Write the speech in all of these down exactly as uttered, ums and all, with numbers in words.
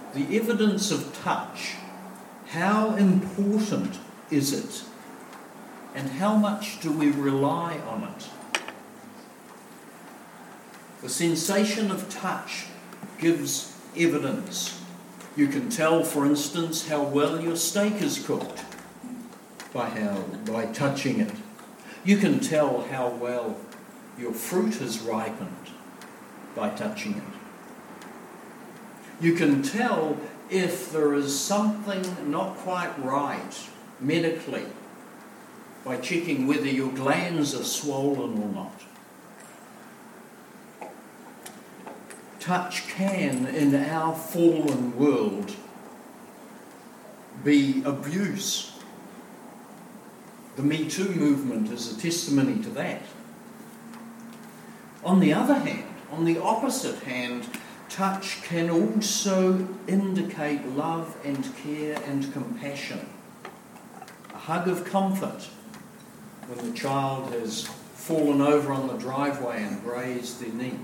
The evidence of touch, how important is it? And how much do we rely on it? The sensation of touch gives evidence. You can tell, for instance, how well your steak is cooked by how by touching it. You can tell how well your fruit has ripened by touching it. You can tell if there is something not quite right medically by checking whether your glands are swollen or not. Touch can, in our fallen world, be abuse. The Me Too movement is a testimony to that. On the other hand, on the opposite hand, touch can also indicate love and care and compassion. A hug of comfort when the child has fallen over on the driveway and grazed their knee.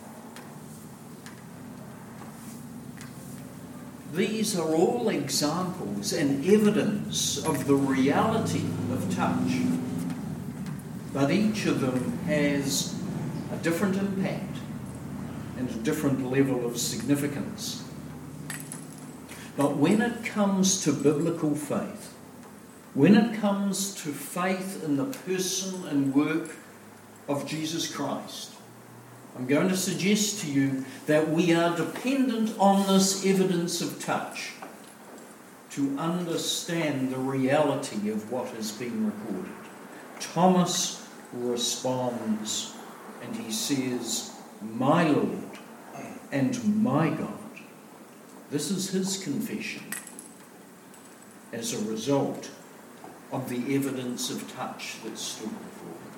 These are all examples and evidence of the reality of touch, but each of them has a different impact and a different level of significance. But when it comes to biblical faith, when it comes to faith in the person and work of Jesus Christ, I'm going to suggest to you that we are dependent on this evidence of touch to understand the reality of what has been recorded. Thomas responds and he says, "My Lord and my God." This is his confession as a result of the evidence of touch that stood before him.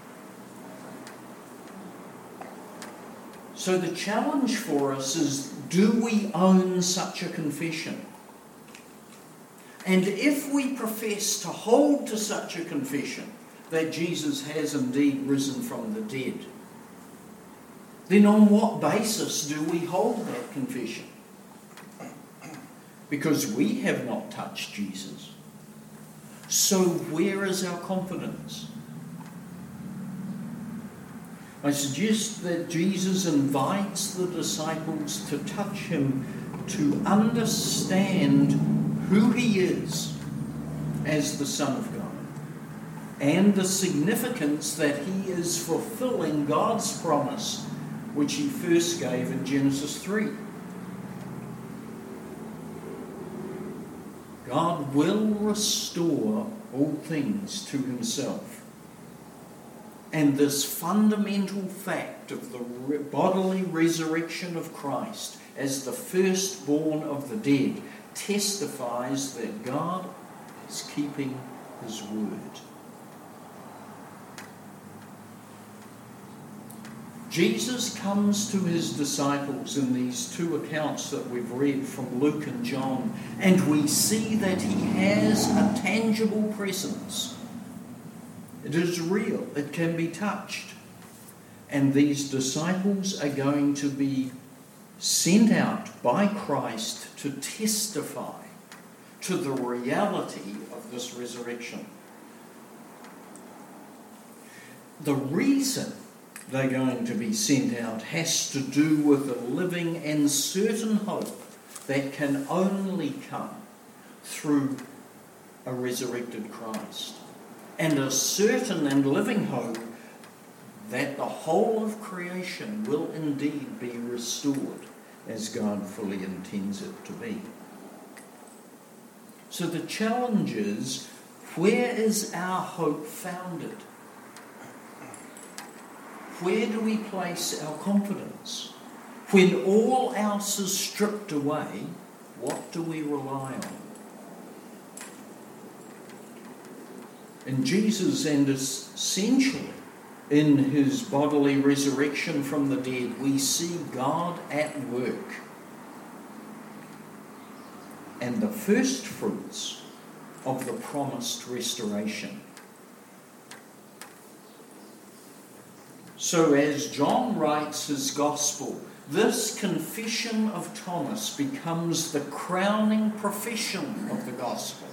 So the challenge for us is, do we own such a confession? And if we profess to hold to such a confession, that Jesus has indeed risen from the dead, then on what basis do we hold that confession? Because we have not touched Jesus. So where is our confidence? I suggest that Jesus invites the disciples to touch him, to understand who he is as the Son of God, and the significance that he is fulfilling God's promise, which he first gave in Genesis three. God will restore all things to himself. And this fundamental fact of the bodily resurrection of Christ as the firstborn of the dead testifies that God is keeping his word. Jesus comes to his disciples in these two accounts that we've read from Luke and John, and we see that he has a tangible presence. It is real. It can be touched. And these disciples are going to be sent out by Christ to testify to the reality of this resurrection. The reason they're going to be sent out has to do with a living and certain hope that can only come through a resurrected Christ. And a certain and living hope that the whole of creation will indeed be restored as God fully intends it to be. So the challenge is, where is our hope founded? Where do we place our confidence? When all else is stripped away, what do we rely on? In Jesus, and essentially in his bodily resurrection from the dead, we see God at work. And the first fruits of the promised restoration. So as John writes his gospel, This confession of Thomas becomes the crowning profession of the gospel.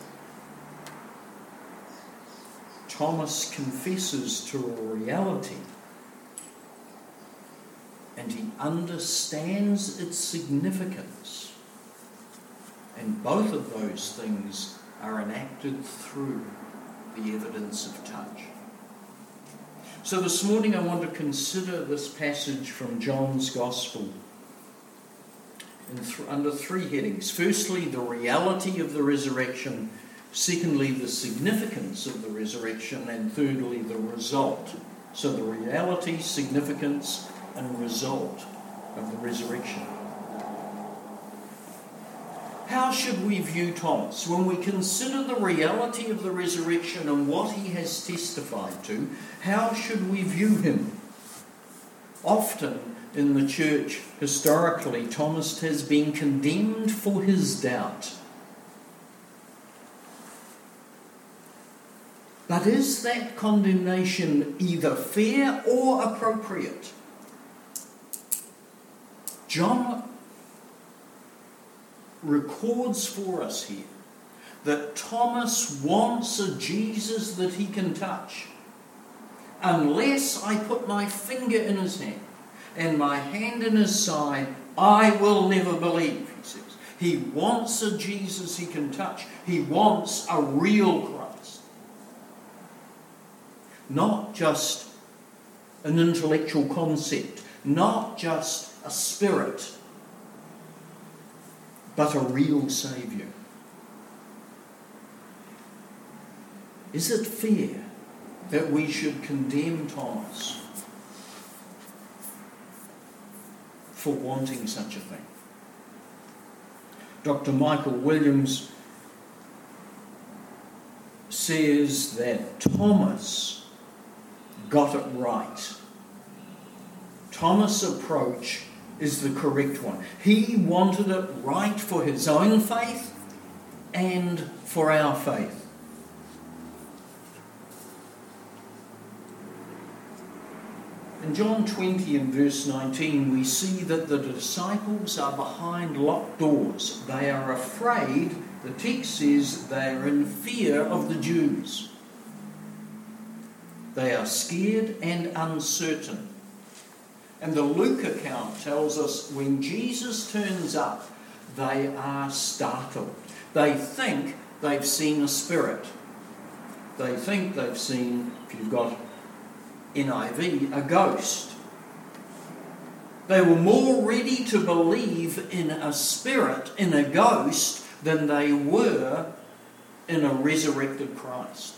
Thomas confesses to a reality, and he understands its significance. And both of those things are enacted through the evidence of touch. So this morning I want to consider this passage from John's Gospel in th- under three headings. Firstly, the reality of the resurrection. Secondly, the significance of the resurrection. And thirdly, the result. So the reality, significance, and result of the resurrection. How should we view Thomas? When we consider the reality of the resurrection and what he has testified to, how should we view him? Often in the church, historically, Thomas has been condemned for his doubt. But is that condemnation either fair or appropriate? John records for us here that Thomas wants a Jesus that he can touch. Unless I put my finger in his hand and my hand in his side, I will never believe, he says. He wants a Jesus he can touch. He wants a real Christ. Not just an intellectual concept, not just a spirit, but a real Saviour. Is it fair that we should condemn Thomas for wanting such a thing? Doctor Michael Williams says that Thomas got it right. Thomas' approach is the correct one. He wanted it right for his own faith and for our faith. In John twenty and verse nineteen, we see that the disciples are behind locked doors. They are afraid, the text says they are in fear of the Jews. They are scared and uncertain. And the Luke account tells us when Jesus turns up, they are startled. They think they've seen a spirit. They think they've seen, if you've got N I V, a ghost. They were more ready to believe in a spirit, in a ghost, than they were in a resurrected Christ.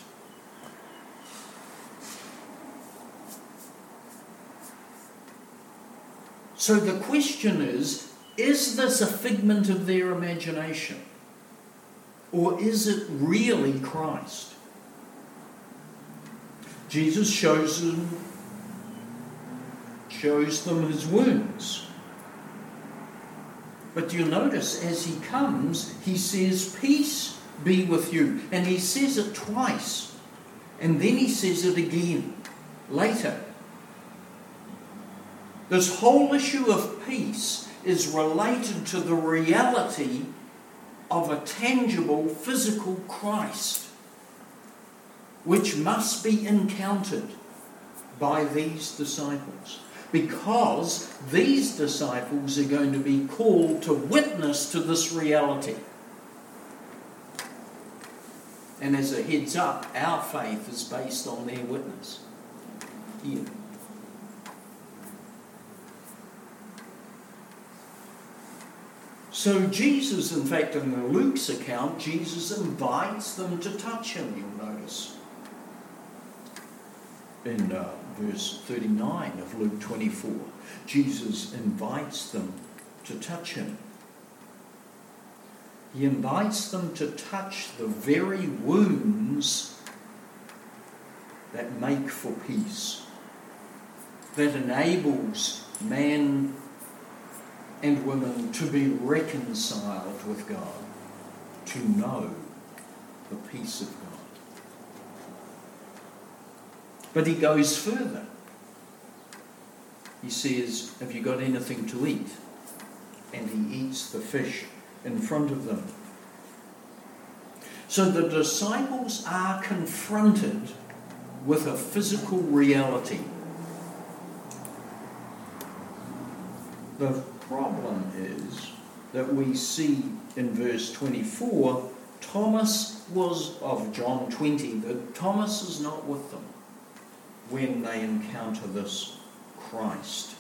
So the question is, is this a figment of their imagination? Or is it really Christ? Jesus shows them, shows them his wounds. But you notice as he comes, he says, "Peace be with you." And he says it twice. And then he says it again later. This whole issue of peace is related to the reality of a tangible, physical Christ, which must be encountered by these disciples, because these disciples are going to be called to witness to this reality. And as a heads up, our faith is based on their witness here. So Jesus, in fact, in Luke's account, Jesus invites them to touch him, you'll notice. In uh, verse thirty-nine of Luke twenty-four, Jesus invites them to touch him. He invites them to touch the very wounds that make for peace, that enables man and women to be reconciled with God, to know the peace of God. But he goes further. he says, "Have you got anything to eat?" And he eats the fish in front of them. So the disciples are confronted with a physical reality. The problem is that we see in verse twenty-four, Thomas was of John twenty, that Thomas is not with them when they encounter this Christ.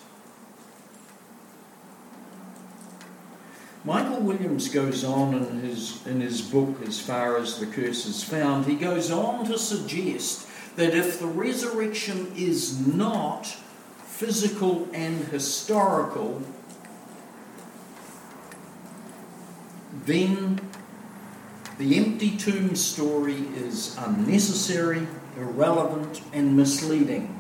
Michael Williams goes on in his, in his book, As Far as the Curse is Found, he goes on to suggest that if the resurrection is not physical and historical, then the empty tomb story is unnecessary, irrelevant, and misleading.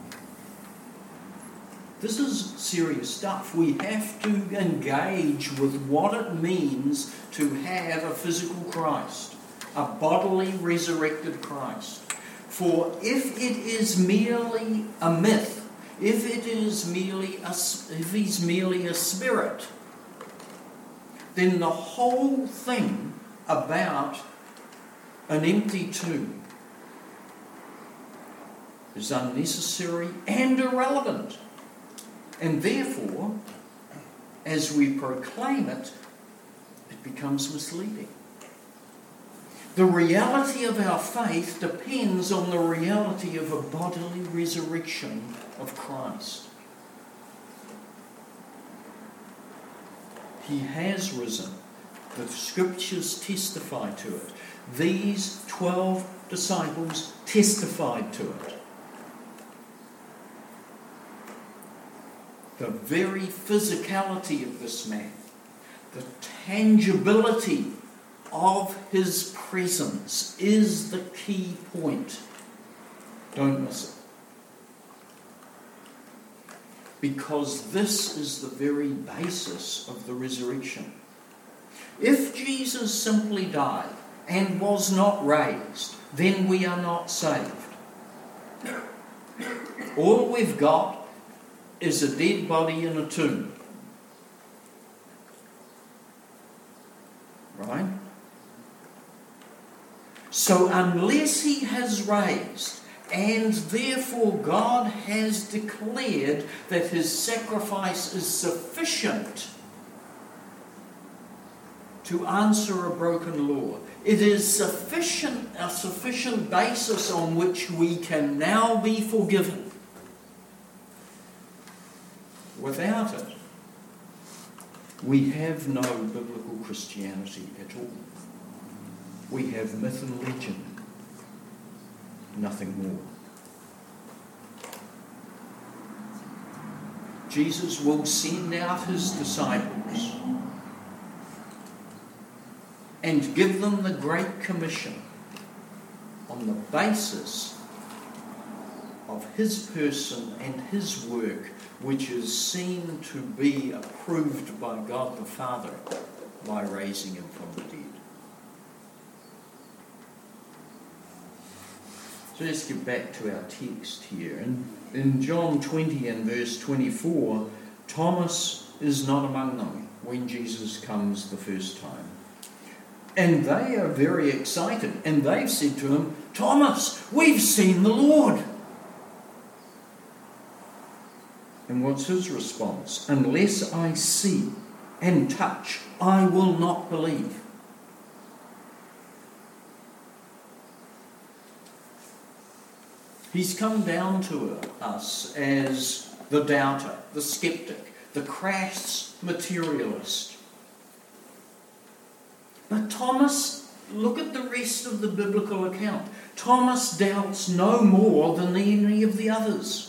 This is serious stuff. We have to engage with what it means to have a physical Christ, a bodily resurrected Christ. For if it is merely a myth, if it is merely a, if he's merely a spirit, then the whole thing about an empty tomb is unnecessary and irrelevant. And therefore, as we proclaim it, it becomes misleading. The reality of our faith depends on the reality of a bodily resurrection of Christ. He has risen. The scriptures testify to it. These twelve disciples testified to it. The very physicality of this man, the tangibility of his presence is the key point. Don't miss it. Because this is the very basis of the resurrection. If Jesus simply died and was not raised, then we are not saved. All we've got is a dead body in a tomb. Right? So unless he has raised, and therefore God has declared that his sacrifice is sufficient to answer a broken law, it is sufficient, a sufficient basis on which we can now be forgiven. Without it, we have no biblical Christianity at all. We have myth and legend, nothing more. Jesus will send out his disciples and give them the Great Commission on the basis of his person and his work, which is seen to be approved by God the Father by raising him from the dead. So let's get back to our text here. In, in John twenty and verse twenty-four, Thomas is not among them when Jesus comes the first time. And they are very excited, and they've said to him, "Thomas, we've seen the Lord." And what's his response? "Unless I see and touch, I will not believe." He's come down to us as the doubter, the skeptic, the crass materialist. But Thomas, look at the rest of the biblical account. Thomas doubts no more than any of the others.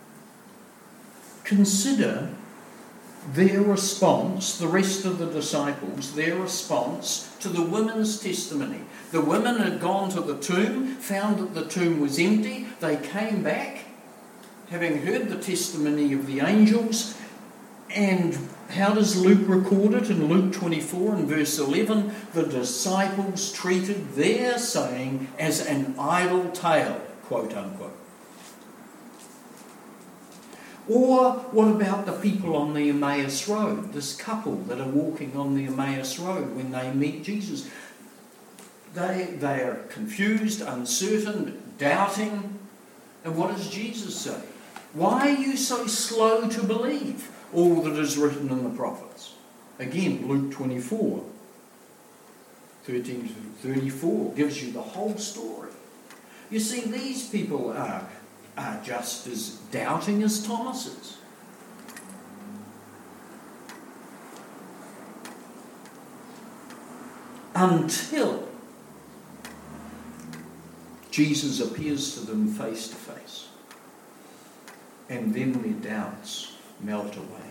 Consider their response, the rest of the disciples, their response to the women's testimony. The women had gone to the tomb, found that the tomb was empty. They came back, having heard the testimony of the angels. And how does Luke record it? In Luke twenty-four and verse eleven, the disciples treated their saying as an idle tale, quote unquote. Or what about the people on the Emmaus Road, this couple that are walking on the Emmaus Road when they meet Jesus? They, they are confused, uncertain, doubting. And what does Jesus say? Why are you so slow to believe all that is written in the prophets? Again, Luke twenty-four, thirteen to thirty-four gives you the whole story. You see, these people are, are just as doubting as Thomas is. Until Jesus appears to them face to face. And then their doubts melt away.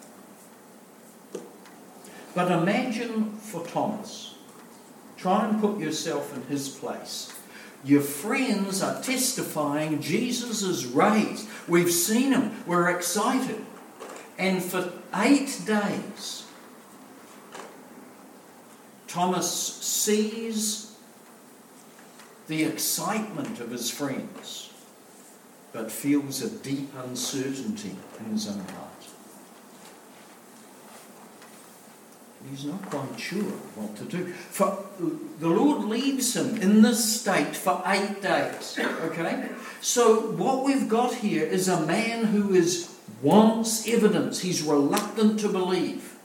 But imagine for Thomas, try and put yourself in his place. Your friends are testifying Jesus is raised. We've seen him. We're excited. And for eight days, Thomas sees the excitement of his friends, but feels a deep uncertainty in his own heart. He's not quite sure what to do. For the Lord leaves him in this state for eight days. Okay? So what we've got here is a man who is wants evidence. He's reluctant to believe.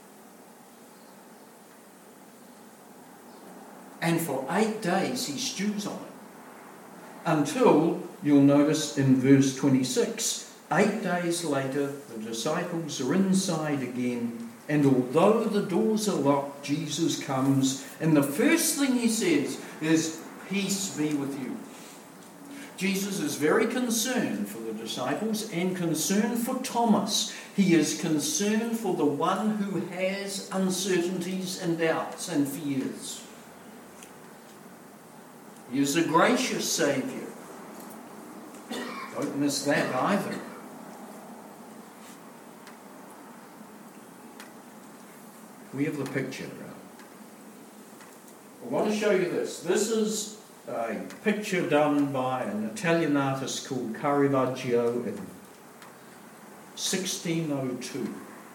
And for eight days he stews on it. Until, you'll notice in verse twenty-six, eight days later the disciples are inside again. And although the doors are locked, Jesus comes, and the first thing he says is, "Peace be with you." Jesus is very concerned for the disciples and concerned for Thomas. He is concerned for the one who has uncertainties and doubts and fears. He is a gracious Saviour. Don't miss that either. We have the picture. I want to show you this. This is a picture done by an Italian artist called Caravaggio in sixteen oh two.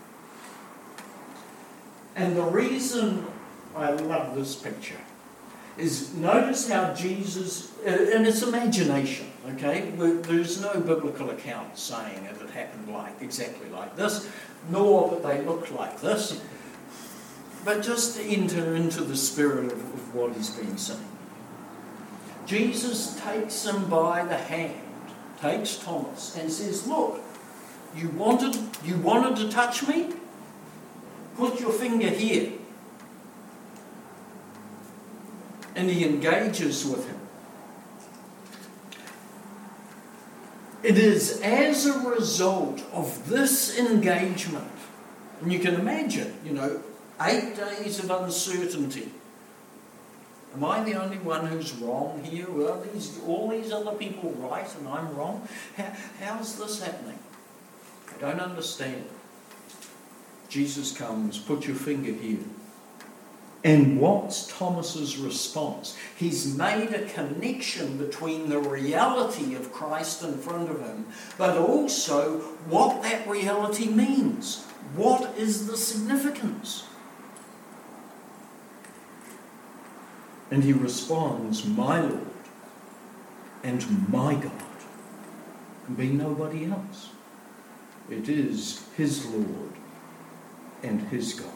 And the reason I love this picture is notice how Jesus, and it's imagination, okay? There's no biblical account saying that it happened like exactly like this, nor that they look like this. But just to enter into the spirit of, of what he's been saying. Jesus takes him by the hand, takes Thomas, and says, "Look, you wanted, you wanted to touch me? Put your finger here." And he engages with him. It is as a result of this engagement, and you can imagine, you know, eight days of uncertainty. Am I the only one who's wrong here? Are these, all these other people right and I'm wrong? How, how's this happening? I don't understand. Jesus comes, "Put your finger here." And what's Thomas's response? He's made a connection between the reality of Christ in front of him, but also what that reality means. What is the significance? And he responds, "My Lord and my God." Can be nobody else. It is his Lord and his God.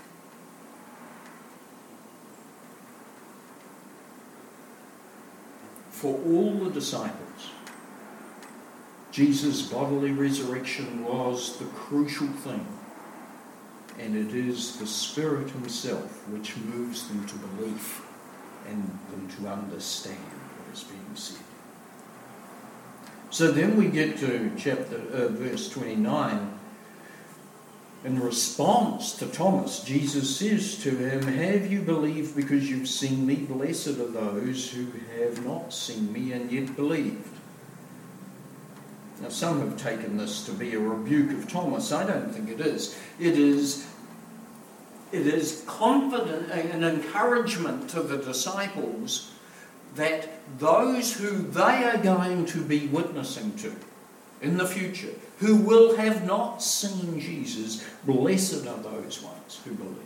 For all the disciples, Jesus' bodily resurrection was the crucial thing. And it is the Spirit himself which moves them to belief and them to understand what is being said. So then we get to chapter uh, verse twenty-nine. In response to Thomas, Jesus says to him, "Have you believed because you've seen me? Blessed are those who have not seen me and yet believed." Now some have taken this to be a rebuke of Thomas. I don't think it is. It is It is confident and encouragement to the disciples that those who they are going to be witnessing to in the future, who will have not seen Jesus, blessed are those ones who believe.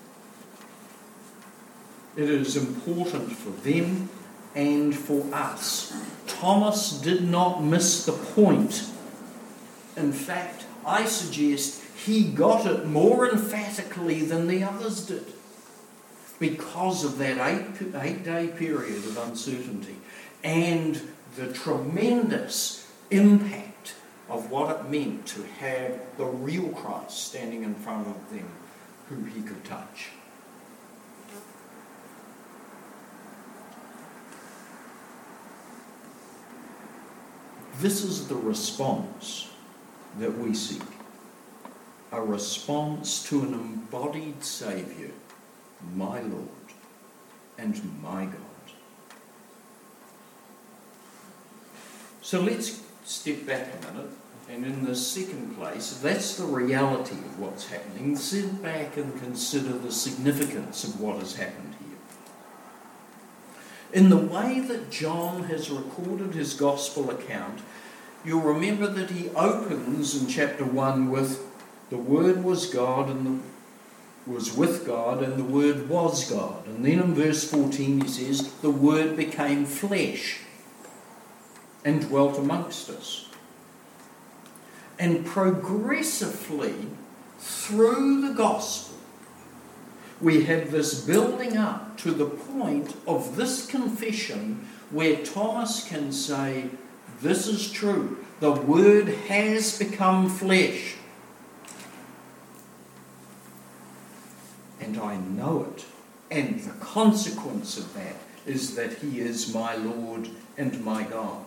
It is important for them and for us. Thomas did not miss the point. In fact, I suggest he got it more emphatically than the others did, because of that eight, eight-day period of uncertainty and the tremendous impact of what it meant to have the real Christ standing in front of them who he could touch. This is the response that we seek. A response to an embodied Saviour, my Lord and my God. So let's step back a minute, and in the second place, that's the reality of what's happening. Sit back and consider the significance of what has happened here. In the way that John has recorded his gospel account, you'll remember that he opens in chapter one with the Word was God and the, was with God and the Word was God. And then in verse fourteen he says, the Word became flesh and dwelt amongst us. And progressively through the gospel, we have this building up to the point of this confession where Thomas can say, this is true. The Word has become flesh. And I know it. And the consequence of that is that he is my Lord and my God.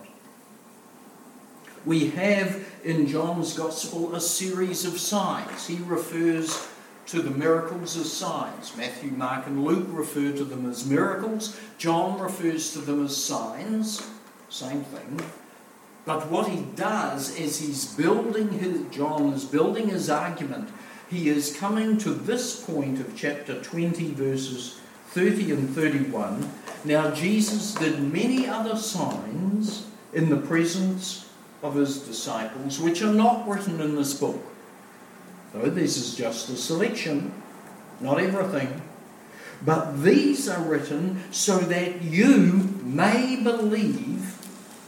We have in John's Gospel a series of signs. He refers to the miracles as signs. Matthew, Mark and Luke refer to them as miracles. John refers to them as signs. Same thing. But what he does is he's building his, John is building his argument. He is coming to this point of chapter twenty, verses thirty and thirty-one. Now Jesus did many other signs in the presence of his disciples, which are not written in this book. So this is just a selection, not everything. But these are written so that you may believe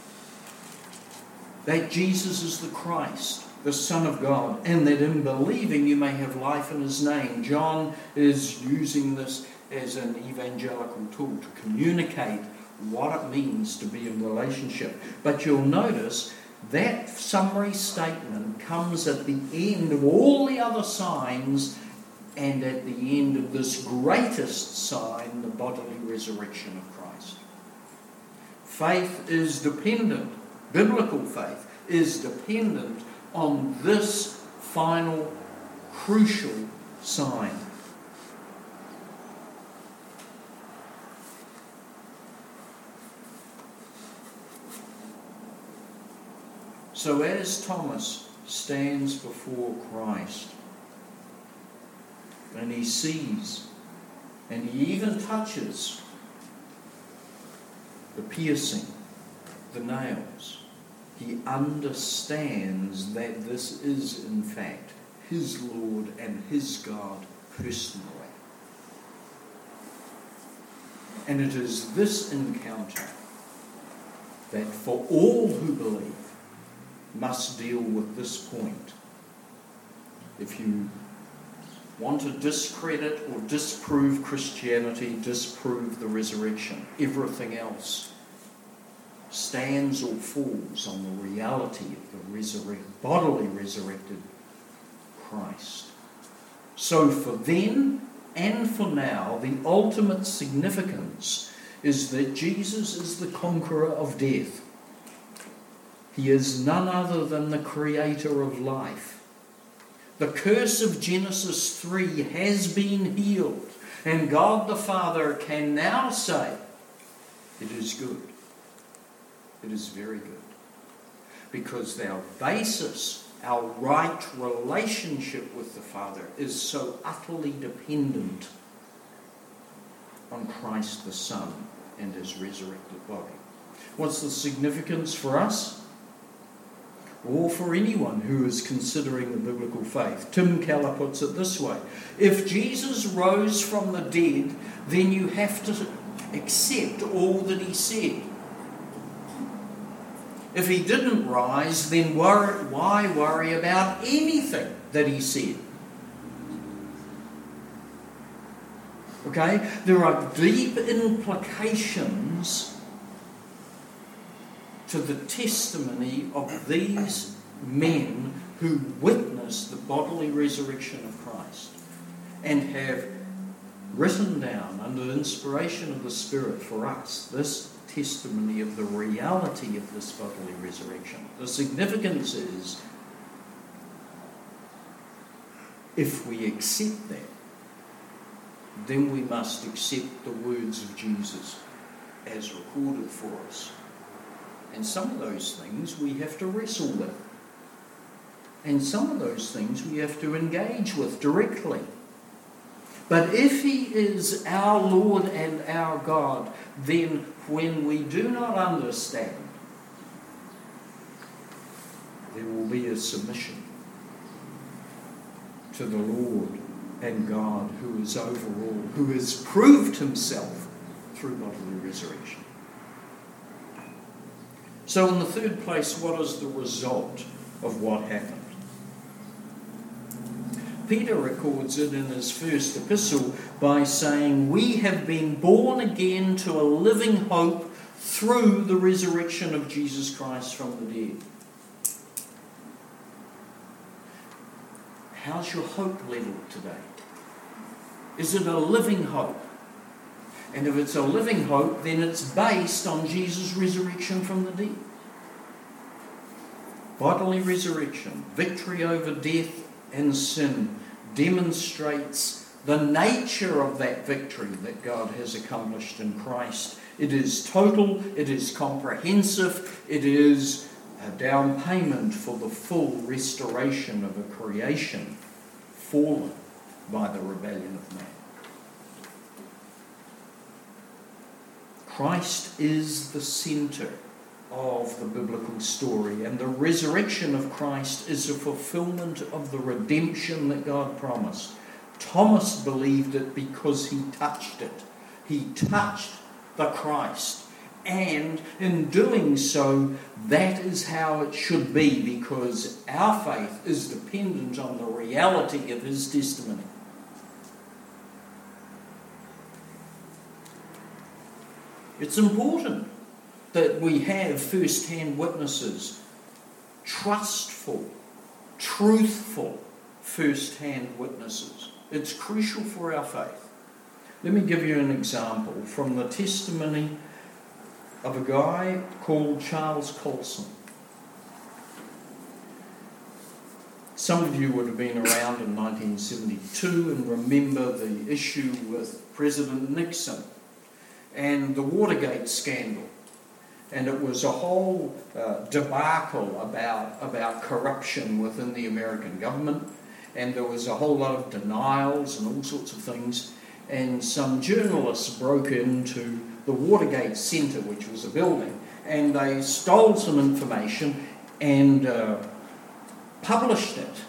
that Jesus is the Christ, the Son of God, and that in believing you may have life in his name. John is using this as an evangelical tool to communicate what it means to be in relationship. But you'll notice that summary statement comes at the end of all the other signs and at the end of this greatest sign, the bodily resurrection of Christ. Faith is dependent, biblical faith is dependent on this final crucial sign. So as Thomas stands before Christ and he sees and he even touches the piercing, the nails, he understands that this is in fact his Lord and his God personally. And it is this encounter that for all who believe must deal with this point. If you want to discredit or disprove Christianity, disprove the resurrection, everything else stands or falls on the reality of the resurrect, bodily resurrected Christ. So for then and for now, the ultimate significance is that Jesus is the conqueror of death. He is none other than the creator of life. The curse of Genesis three has been healed, and God the Father can now say, it is good. It is very good. Because our basis, our right relationship with the Father is so utterly dependent on Christ the Son and his resurrected body. What's the significance for us? or for anyone who is considering the biblical faith. Tim Keller puts it this way: if Jesus rose from the dead, then you have to accept all that he said. If he didn't rise, then worry, why worry about anything that he said? Okay? There are deep implications to the testimony of these men who witnessed the bodily resurrection of Christ and have written down under inspiration of the Spirit for us this testimony of the reality of this bodily resurrection. The significance is, if we accept that, then we must accept the words of Jesus as recorded for us. And some of those things we have to wrestle with. And some of those things we have to engage with directly. But if he is our Lord and our God, then when we do not understand, there will be a submission to the Lord and God who is over all, who has proved himself through bodily resurrection. So in the third place, what is the result of what happened? Peter records it in his first epistle by saying, we have been born again to a living hope through the resurrection of Jesus Christ from the dead. How's your hope level today? Is it a living hope? And if it's a living hope, then it's based on Jesus' resurrection from the dead. Bodily resurrection, victory over death and sin, demonstrates the nature of that victory that God has accomplished in Christ. It is total, it is comprehensive, it is a down payment for the full restoration of a creation fallen by the rebellion of man. Christ is the centre of the biblical story, and the resurrection of Christ is a fulfillment of the redemption that God promised. Thomas believed it because he touched it. He touched the Christ, and in doing so, that is how it should be, because our faith is dependent on the reality of his testimony. It's important that we have first-hand witnesses, trustful, truthful first-hand witnesses. It's crucial for our faith. Let me give you an example from the testimony of a guy called Charles Colson. Some of you would have been around in nineteen seventy-two and remember the issue with President Nixon and the Watergate scandal. And it was a whole uh, debacle about, about corruption within the American government. And there was a whole lot of denials and all sorts of things. And some journalists broke into the Watergate Centre, which was a building, and they stole some information and uh, published it.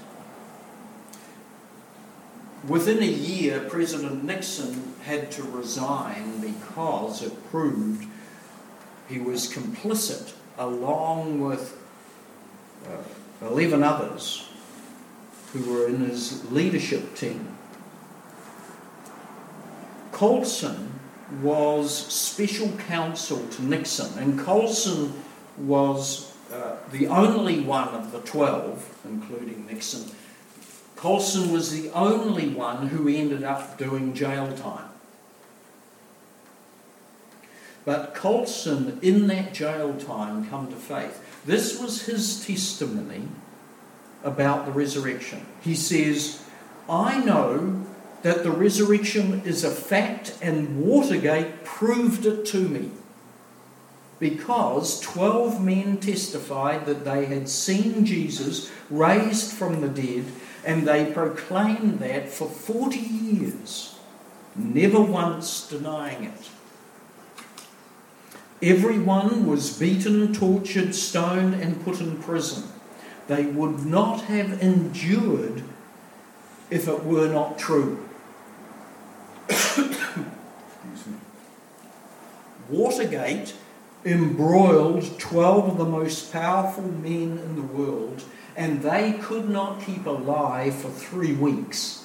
Within a year, President Nixon had to resign because it proved he was complicit, along with uh, eleven others who were in his leadership team. Colson was special counsel to Nixon, and Colson was uh, the only one of the twelve, including Nixon. Colson was the only one who ended up doing jail time. But Colson, in that jail time, come to faith. This was his testimony about the resurrection. He says, I know that the resurrection is a fact, and Watergate proved it to me, because twelve men testified that they had seen Jesus raised from the dead, and they proclaimed that for forty years, never once denying it. Everyone was beaten, tortured, stoned, and put in prison. they would not have endured if it were not true. Watergate embroiled twelve of the most powerful men in the world, and they could not keep alive for three weeks.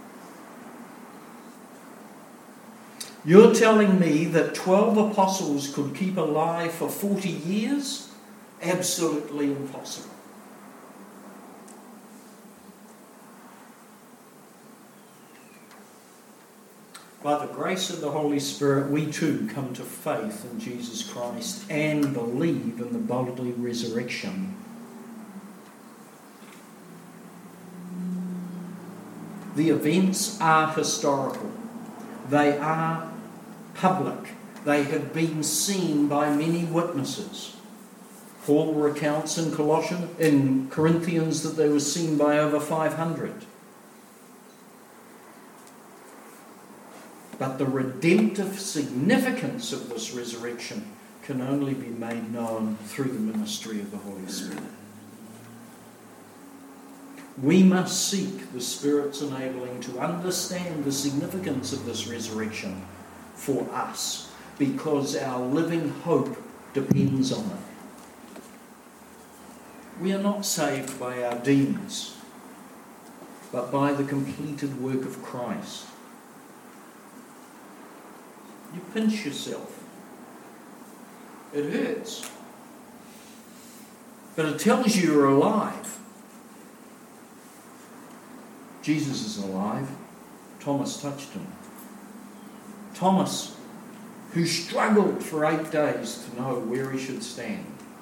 You're telling me that twelve apostles could keep alive for forty years? Absolutely impossible. By the grace of the Holy Spirit, we too come to faith in Jesus Christ and believe in the bodily resurrection. The events are historical. They are public. They have been seen by many witnesses. Paul recounts in Colossians, in Corinthians, that they were seen by over five hundred. But the redemptive significance of this resurrection can only be made known through the ministry of the Holy Spirit. We must seek the Spirit's enabling to understand the significance of this resurrection for us, because our living hope depends on it. We are not saved by our deeds, but by the completed work of Christ. You pinch yourself. It hurts. But it tells you you're alive. Jesus is alive. Thomas touched him. Thomas, who struggled for eight days to know where he should stand,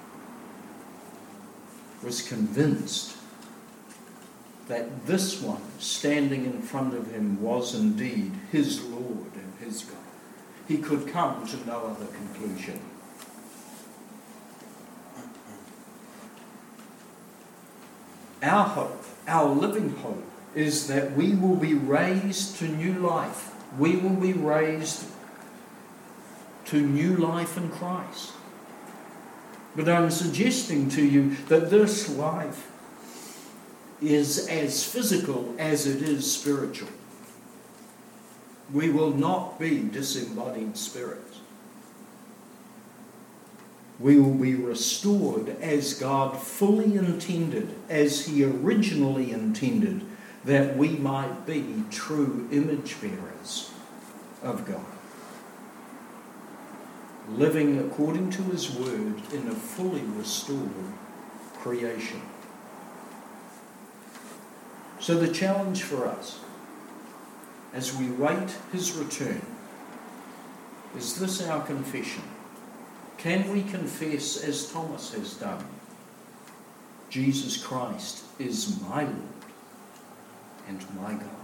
was convinced that this one standing in front of him was indeed his Lord and his God. He could come to no other conclusion. Our hope, our living hope, is that we will be raised to new life. We will be raised to new life in Christ. But I'm suggesting to you that this life is as physical as it is spiritual. We will not be disembodied spirits. We will be restored as God fully intended, as He originally intended, that we might be true image bearers of God, living according to His word in a fully restored creation. So the challenge for us, as we wait His return, is this our confession? Can we confess, as Thomas has done, Jesus Christ is my Lord and my God?